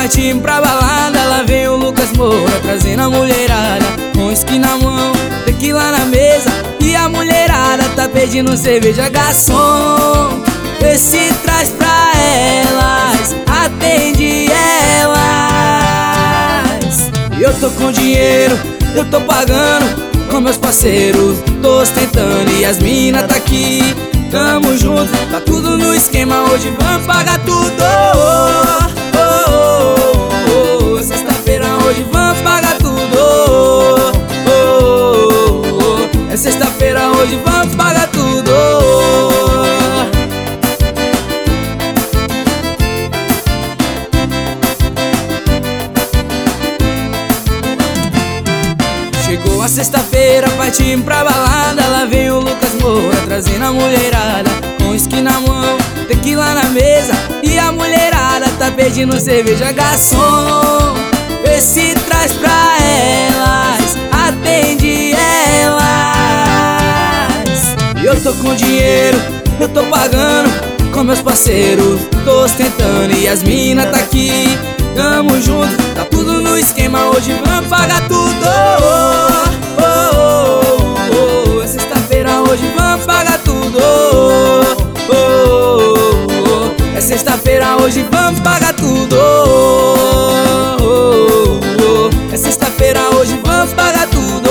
partimos pra balada. Lá vem o Lucas Moura trazendo a mulherada, com uísque na mão, tequila na mesa, e a mulherada tá pedindo cerveja. Garçom, vê se traz pra elas, atende elas. Eu tô com dinheiro, eu tô pagando com meus parceiros, tô ostentando e as mina tá aqui. Tamo junto, tá tudo no esquema, hoje vamos pagar tudo. Sexta-feira hoje vamos pagar tudo. É sexta-feira hoje vamos pagar tudo. Chegou a sexta-feira, partimos pra balada. Lá vem o Lucas Moura trazendo a mulherada, com uísque na mão, tequila na mesa, e a mulherada tá pedindo cerveja. Garçom, vê se traz pra elas, atende elas. Eu tô com dinheiro, eu tô pagando com meus parceiros, tô ostentando e as mina tá aqui. Tamo junto, tá tudo no esquema, hoje vamos pagar tudo. É sexta-feira, hoje vamos pagar tudo. É sexta-feira, hoje vamos pagar tudo. É sexta-feira, hoje vamos pagar tudo.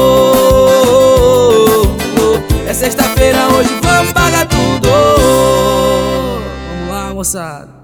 É sexta-feira, hoje vamos pagar tudo. Vamos lá, moçada.